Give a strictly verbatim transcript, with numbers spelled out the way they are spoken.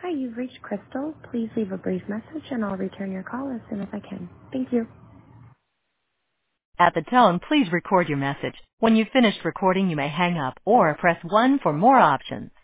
Hi, you've reached Crystal. Please leave a brief message and I'll return your call as soon as I can. Thank you. At the tone, please record your message. When you've finished recording, you may hang up or press one for more options.